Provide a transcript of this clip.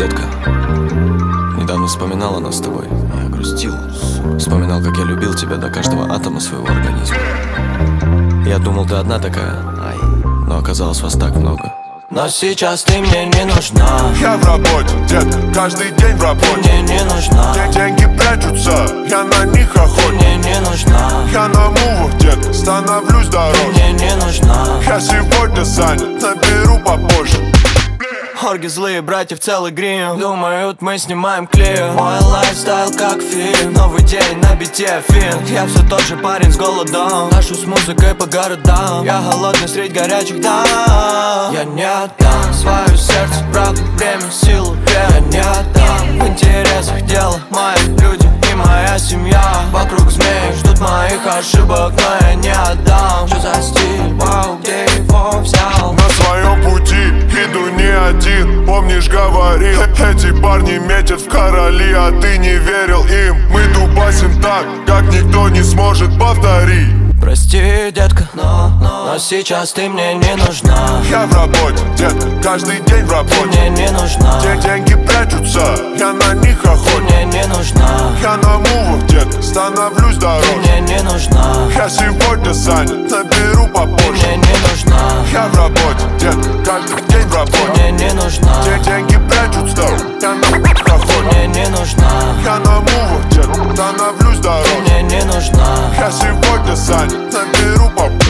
детка. Недавно вспоминала нас с тобой. Я грустил. Вспоминал, как я любил тебя до каждого атома своего организма. Я думал, ты одна такая, но оказалось вас так много. Но сейчас ты мне не нужна. Я в работе, детка, каждый день в работе. Мне не нужна. Деньги прячутся, я на них охотник. Мне не нужна. Я на мувах, детка, становлюсь дороже. Мне не нужна. Я сегодня занят, наберу попозже. Орги злые, братья в целый грим. Думают, мы снимаем клип. Мой лайфстайл как фильм. Новый день на бите фин. Я все тот же парень с голодом. Ношу с музыкой по городам. Я голодный средь горячих дам. Я не отдам свое сердце, правду, время, силу, веру. Я не отдам в интересах дела. Мои люди и моя семья. Вокруг змей ждут моих ошибок, но я не отдам. Что за стиль, вау, где его взял? На своем пути иду не один. Помнишь, говорил, эти парни метят в короли, а ты не верил им. Мы дубасим так, как никто не сможет повторить. Прости, детка, но сейчас ты мне не нужна. Я в работе, детка, каждый день в Ты работе. мне не нужна. Деньги прячутся, я на них Ты охотник. мне не нужна. Я на мувах, детка, становлюсь Ты дороже. мне не нужна. Я сегодня занят, наберу Ты попозже. мне не нужна. Я в работе, детка, каждый день в Ты работе. мне не нужна. Деньги прячутся, я на них Ты охотник. мне не нужна. Я на мувах, детка, становлюсь Ты дороже. мне не нужна. Я сегодня занят, наберу попозже.